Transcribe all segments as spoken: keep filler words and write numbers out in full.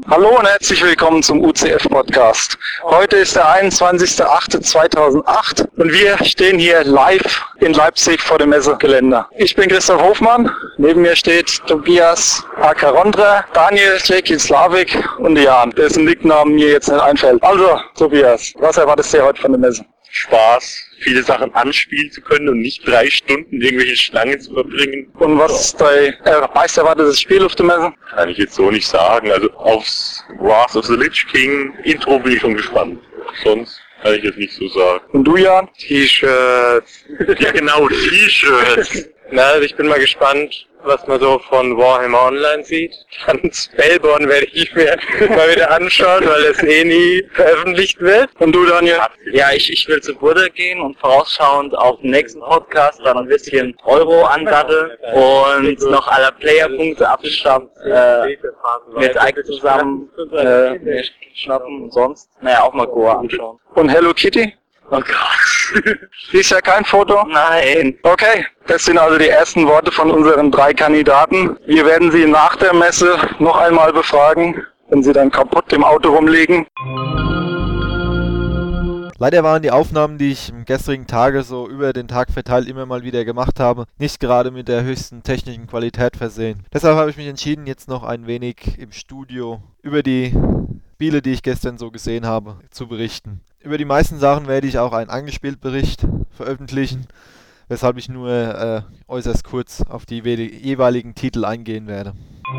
Hallo und herzlich willkommen zum U C F-Podcast. Heute ist der einundzwanzigster achte zweitausendacht und wir stehen hier live in Leipzig vor dem Messegelände. Ich bin Christoph Hofmann, neben mir steht Tobias Akarondra, Daniel Jekyll Slavik und Jan, dessen Nicknamen mir jetzt nicht einfällt. Also, Tobias, was erwartest du dir heute von der Messe? Spaß, viele Sachen anspielen zu können und nicht drei Stunden irgendwelche Schlangen zu verbringen. Und was ist dein äh, meist erwartetes Spiel auf der Messe? Kann ich jetzt so nicht sagen. Also aufs Wrath of the Lich King Intro bin ich schon gespannt. Sonst kann ich jetzt nicht so sagen. Und du, Jan? T-Shirts. Ja genau, T-Shirts. Na, also ich bin mal gespannt, was man so von Warhammer Online sieht. Dann Spellborn werde ich mir mal wieder anschauen, weil das eh nie veröffentlicht wird. Und du, Daniel? Ja, ich, ich will zu Burda gehen und vorausschauend auf den nächsten Podcast dann ein bisschen Euro andatteln und noch alle Playerpunkte abschnappen, äh, mit Ike zusammen äh, schnappen und sonst, naja, auch mal Goa anschauen. Und Hello Kitty? Oh Gott. Siehst ja kein Foto? Nein. Okay, das sind also die ersten Worte von unseren drei Kandidaten. Wir werden sie nach der Messe noch einmal befragen, wenn sie dann kaputt im Auto rumliegen. Leider waren die Aufnahmen, die ich am gestrigen Tage so über den Tag verteilt immer mal wieder gemacht habe, nicht gerade mit der höchsten technischen Qualität versehen. Deshalb habe ich mich entschieden, jetzt noch ein wenig im Studio über die Spiele, die ich gestern so gesehen habe, zu berichten. Über die meisten Sachen werde ich auch einen angespielt Bericht veröffentlichen, weshalb ich nur äh, äußerst kurz auf die jeweiligen Titel eingehen werde.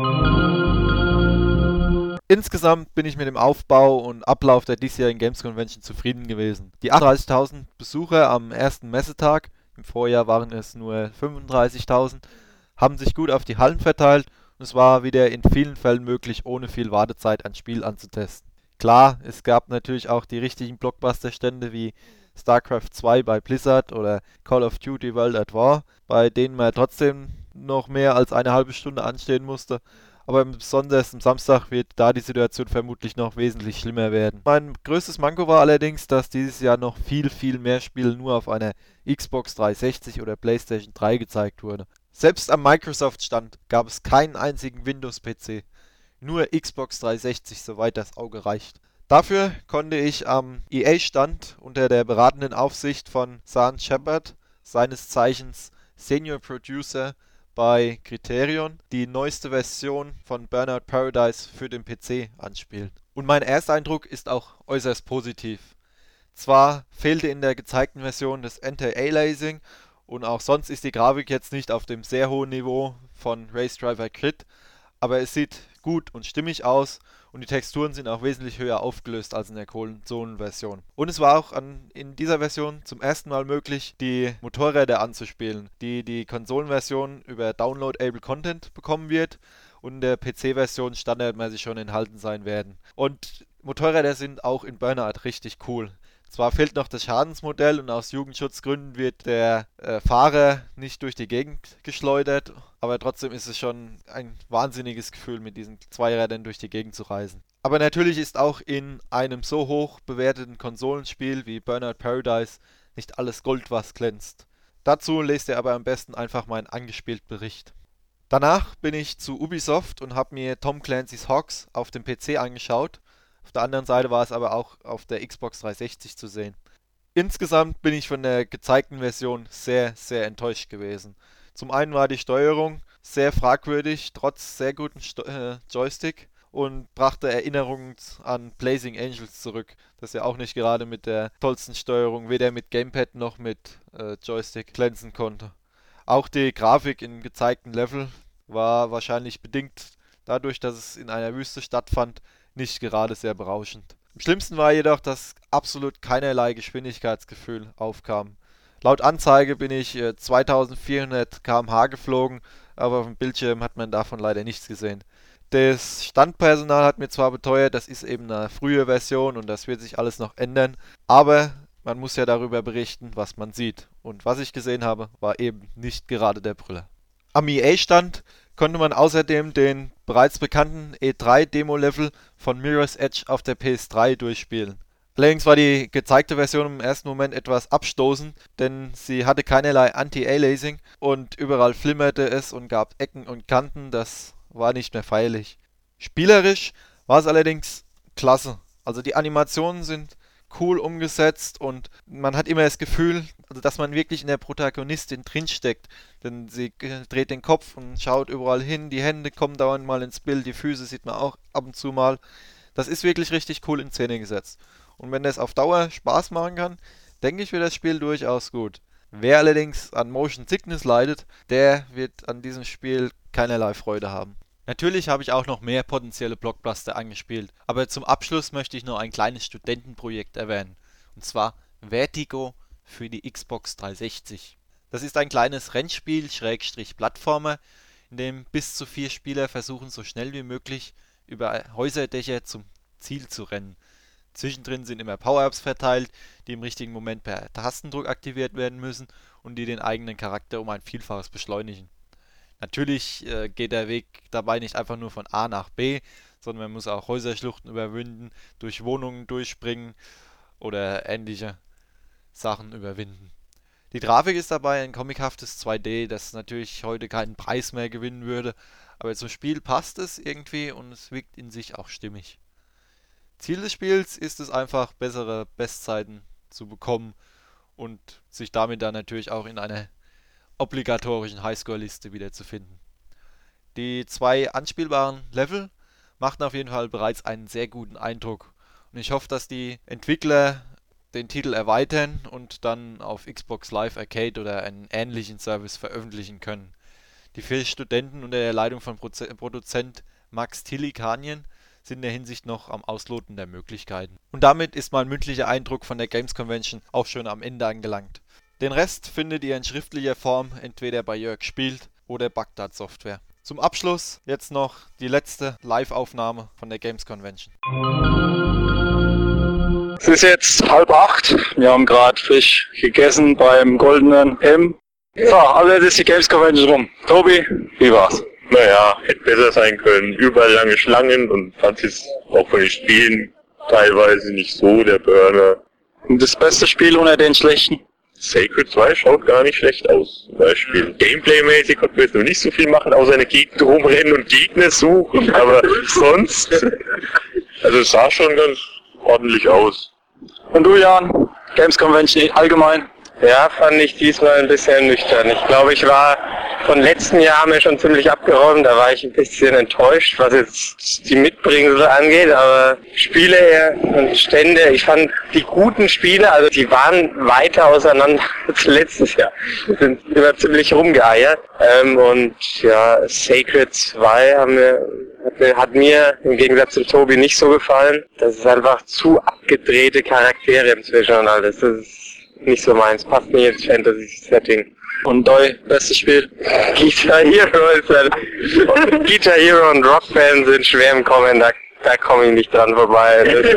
Insgesamt bin ich mit dem Aufbau und Ablauf der diesjährigen Games Convention zufrieden gewesen. Die achtunddreißigtausend Besucher am ersten Messetag, im Vorjahr waren es nur fünfunddreißigtausend, haben sich gut auf die Hallen verteilt und es war wieder in vielen Fällen möglich, ohne viel Wartezeit ein Spiel anzutesten. Klar, es gab natürlich auch die richtigen Blockbuster-Stände wie StarCraft zwei bei Blizzard oder Call of Duty World at War, bei denen man trotzdem noch mehr als eine halbe Stunde anstehen musste. Aber besonders am Samstag wird da die Situation vermutlich noch wesentlich schlimmer werden. Mein größtes Manko war allerdings, dass dieses Jahr noch viel, viel mehr Spiele nur auf einer Xbox dreihundertsechzig oder PlayStation drei gezeigt wurde. Selbst am Microsoft-Stand gab es keinen einzigen Windows-P C. Nur Xbox dreihundertsechzig, soweit das Auge reicht. Dafür konnte ich am E A-Stand unter der beratenden Aufsicht von San Shepard, seines Zeichens Senior Producer bei Criterion, die neueste Version von Burnout Paradise für den P C anspielen. Und mein Ersteindruck ist auch äußerst positiv. Zwar fehlte in der gezeigten Version das Anti-Aliasing und auch sonst ist die Grafik jetzt nicht auf dem sehr hohen Niveau von Race Driver Grid, aber es sieht gut und stimmig aus und die Texturen sind auch wesentlich höher aufgelöst als in der Konsolenversion. Und es war auch an, in dieser Version zum ersten Mal möglich, die Motorräder anzuspielen, die die Konsolenversion über Downloadable Content bekommen wird und in der P C-Version standardmäßig schon enthalten sein werden. Und Motorräder sind auch in Burnout richtig cool. Zwar fehlt noch das Schadensmodell und aus Jugendschutzgründen wird der äh, Fahrer nicht durch die Gegend geschleudert, aber trotzdem ist es schon ein wahnsinniges Gefühl, mit diesen Zweirädern durch die Gegend zu reisen. Aber natürlich ist auch in einem so hoch bewerteten Konsolenspiel wie Burnout Paradise nicht alles Gold, was glänzt. Dazu lest ihr aber am besten einfach meinen angespielt Bericht. Danach bin ich zu Ubisoft und habe mir Tom Clancy's Hogs auf dem P C angeschaut. Auf der anderen Seite war es aber auch auf der Xbox dreihundertsechzig zu sehen. Insgesamt bin ich von der gezeigten Version sehr, sehr enttäuscht gewesen. Zum einen war die Steuerung sehr fragwürdig, trotz sehr gutem Sto- äh, Joystick und brachte Erinnerungen an Blazing Angels zurück, das ja auch nicht gerade mit der tollsten Steuerung, weder mit Gamepad noch mit äh, Joystick glänzen konnte. Auch die Grafik im gezeigten Level war wahrscheinlich bedingt dadurch, dass es in einer Wüste stattfand, nicht gerade sehr berauschend. Am schlimmsten war jedoch, dass absolut keinerlei Geschwindigkeitsgefühl aufkam. Laut Anzeige bin ich äh, zweitausendvierhundert Kilometer pro Stunde geflogen, aber auf dem Bildschirm hat man davon leider nichts gesehen. Das Standpersonal hat mir zwar beteuert, das ist eben eine frühe Version und das wird sich alles noch ändern, aber man muss ja darüber berichten, was man sieht. Und was ich gesehen habe, war eben nicht gerade der Brüller. Am E A-Stand konnte man außerdem den bereits bekannten E drei Demo-Level von Mirror's Edge auf der P S drei durchspielen. Allerdings war die gezeigte Version im ersten Moment etwas abstoßend, denn sie hatte keinerlei Anti-Aliasing und überall flimmerte es und gab Ecken und Kanten, das war nicht mehr feierlich. Spielerisch war es allerdings klasse. Also die Animationen sind cool umgesetzt und man hat immer das Gefühl, also dass man wirklich in der Protagonistin drinsteckt. Denn sie dreht den Kopf und schaut überall hin, die Hände kommen dauernd mal ins Bild, die Füße sieht man auch ab und zu mal. Das ist wirklich richtig cool in Szene gesetzt. Und wenn das auf Dauer Spaß machen kann, denke ich, wird das Spiel durchaus gut. Wer allerdings an Motion Sickness leidet, der wird an diesem Spiel keinerlei Freude haben. Natürlich habe ich auch noch mehr potenzielle Blockbuster angespielt, aber zum Abschluss möchte ich noch ein kleines Studentenprojekt erwähnen, und zwar Vertigo für die Xbox dreihundertsechzig. Das ist ein kleines Rennspiel, Schrägstrich Plattformer, in dem bis zu vier Spieler versuchen, so schnell wie möglich über Häuserdächer zum Ziel zu rennen. Zwischendrin sind immer Power-Ups verteilt, die im richtigen Moment per Tastendruck aktiviert werden müssen und die den eigenen Charakter um ein Vielfaches beschleunigen. Natürlich äh, geht der Weg dabei nicht einfach nur von A nach B, sondern man muss auch Häuserschluchten überwinden, durch Wohnungen durchspringen oder ähnliche Sachen überwinden. Die Grafik ist dabei ein comichaftes zwei D, das natürlich heute keinen Preis mehr gewinnen würde, aber zum Spiel passt es irgendwie und es wirkt in sich auch stimmig. Ziel des Spiels ist es einfach, bessere Bestzeiten zu bekommen und sich damit dann natürlich auch in einer obligatorischen Highscore-Liste wiederzufinden. Die zwei anspielbaren Level machten auf jeden Fall bereits einen sehr guten Eindruck und ich hoffe, dass die Entwickler den Titel erweitern und dann auf Xbox Live Arcade oder einen ähnlichen Service veröffentlichen können. Die vier Studenten unter der Leitung von Proze- Produzent Max Tilikanien sind in der Hinsicht noch am Ausloten der Möglichkeiten. Und damit ist mein mündlicher Eindruck von der Games Convention auch schon am Ende angelangt. Den Rest findet ihr in schriftlicher Form entweder bei Jörg Spielt oder Bagdad Software. Zum Abschluss jetzt noch die letzte Live-Aufnahme von der Games Convention. Es ist jetzt halb acht. Wir haben gerade frisch gegessen beim Goldenen M. So, also jetzt ist die Games Convention rum. Tobi, wie war's? Naja, hätte besser sein können. Überall lange Schlangen und fand es auch von den Spielen teilweise nicht so der Burner. Und das beste Spiel unter den schlechten? Sacred zwei schaut gar nicht schlecht aus. Zum Beispiel Gameplay-mäßig konnten wir jetzt noch nicht so viel machen, außer eine Gegend rumrennen und Gegner suchen, aber sonst, also es sah schon ganz ordentlich aus. Und du, Jan? Games Convention allgemein? Ja, fand ich diesmal ein bisschen nüchtern. Ich glaube, ich war von letzten Jahr mir schon ziemlich abgeräumt. Da war ich ein bisschen enttäuscht, was jetzt die Mitbringsel angeht. Aber Spiele her und Stände, ich fand die guten Spiele, also die waren weiter auseinander als letztes Jahr. Sind immer ziemlich rumgeeiert. Ähm, und ja, Sacred zwei haben mir, hat, mir, hat mir im Gegensatz zu Tobi nicht so gefallen. Das ist einfach zu abgedrehte Charaktere inzwischen und alles. Das ist nicht so meins, passt nicht ins Fantasy-Setting. Und Doi, bestes Spiel? Guitar Hero ist ein... Guitar Hero und Rock-Fans sind schwer im Kommen, da, da komme ich nicht dran vorbei.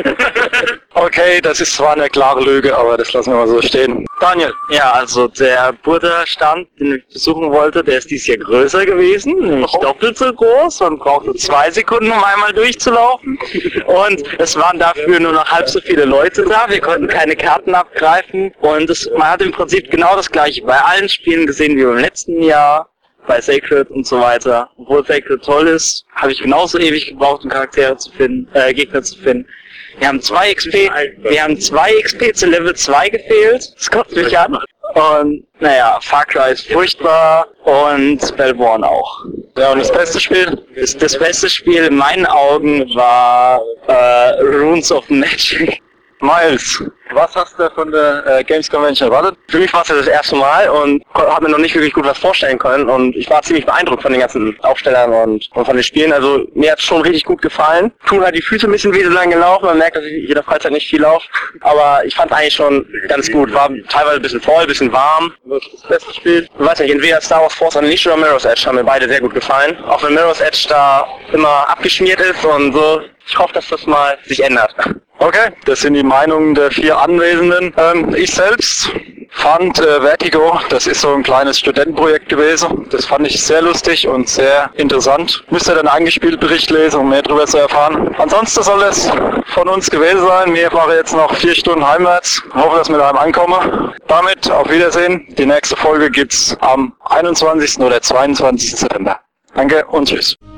Okay, das ist zwar eine klare Lüge, aber das lassen wir mal so stehen. Daniel? Ja, also der Burda-Stand, den ich besuchen wollte, der ist dieses Jahr größer gewesen, nämlich doppelt so groß. Man brauchte zwei Sekunden, um einmal durchzulaufen. Und es waren dafür nur noch halb so viele Leute da. Wir konnten keine Karten abgreifen. Und es, man hat im Prinzip genau das gleiche bei allen Spielen gesehen wie beim letzten Jahr. Bei Sacred und so weiter. Obwohl Sacred toll ist, habe ich genauso ewig gebraucht, um Charaktere zu finden, äh, Gegner zu finden. Wir haben zwei X P, wir haben zwei X P zu Level zwei gefehlt. Das kotzt mich an. Und, naja, Far Cry ist furchtbar und Spellborn auch. Ja, und das beste Spiel? Das, das beste Spiel in meinen Augen war, äh, Runes of Magic. Miles, was hast du von der äh, Games Convention erwartet? Für mich war es ja das erste Mal und habe mir noch nicht wirklich gut was vorstellen können und ich war ziemlich beeindruckt von den ganzen Aufstellern und, und von den Spielen. Also mir hat es schon richtig gut gefallen. Tun halt die Füße ein bisschen weh so lange gelaufen, man merkt, dass ich in jeder Freizeit nicht viel laufe. Aber ich fand es eigentlich schon ganz gut. War teilweise ein bisschen voll, ein bisschen warm. Das beste Spiel, ich weiß nicht, entweder Star Wars Force Unleashed oder Mirror's Edge haben mir beide sehr gut gefallen. Auch wenn Mirror's Edge da immer abgeschmiert ist und so. Ich hoffe, dass das mal sich ändert. Okay, das sind die Meinungen der vier Anwesenden. Ähm, ich selbst fand äh, Vertigo, das ist so ein kleines Studentenprojekt gewesen. Das fand ich sehr lustig und sehr interessant. Müsst ihr den Eingespielt-Bericht lesen, um mehr darüber zu erfahren. Ansonsten soll es von uns gewesen sein. Wir fahren jetzt noch vier Stunden heimwärts. Ich hoffe, dass wir daheim ankommen. Damit auf Wiedersehen. Die nächste Folge gibt's am einundzwanzigsten oder zweiundzwanzigsten September. Danke und tschüss.